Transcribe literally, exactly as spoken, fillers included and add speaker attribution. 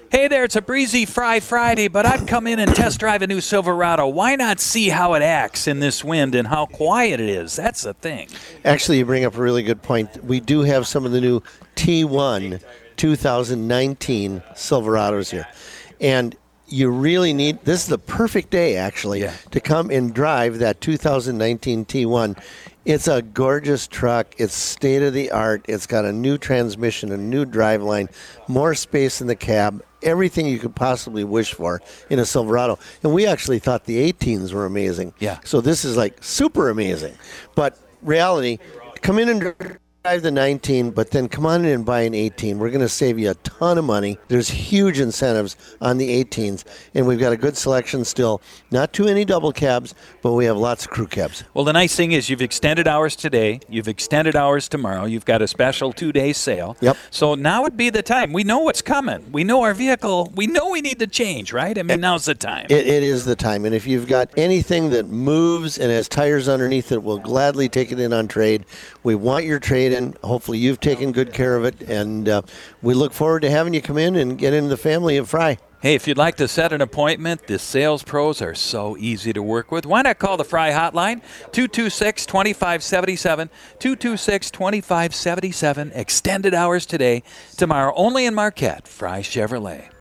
Speaker 1: Hey there, it's a breezy Fry Friday, but I've come in and test drive a new Silverado. Why not see how it acts in this wind and how quiet it is? That's the thing.
Speaker 2: Actually, you bring up a really good point. We do have some of the new T one two thousand nineteen Silverados here. And you really need, this is the perfect day, actually,
Speaker 1: Yeah.
Speaker 2: to come and drive that two thousand nineteen T one. It's a gorgeous truck. It's state-of-the-art. It's got a new transmission, a new driveline, more space in the cab, everything you could possibly wish for in a Silverado. And we actually thought the eighteens were amazing.
Speaker 1: Yeah.
Speaker 2: So this is like super amazing. But reality, come in and drive the nineteen, but then come on in and buy an eighteen. We're going to save you a ton of money. There's huge incentives on the eighteens, and we've got a good selection still. Not too many double cabs, but we have lots of crew cabs.
Speaker 1: Well, the nice thing is you've extended hours today. You've extended hours tomorrow. You've got a special two-day sale.
Speaker 2: Yep.
Speaker 1: So now would be the time. We know what's coming. We know our vehicle. We know we need to change, right? I mean, now's the time.
Speaker 2: It, it is the time. And if you've got anything that moves and has tires underneath it, we'll gladly take it in on trade. We want your trade in. Hopefully you've taken good care of it. And uh, we look forward to having you come in and get into the family of Fry.
Speaker 1: Hey, if you'd like to set an appointment, the sales pros are so easy to work with. Why not call the Fry hotline, two two six, two five seven seven, two two six, two five seven seven, extended hours today, tomorrow, only in Marquette, Fry Chevrolet.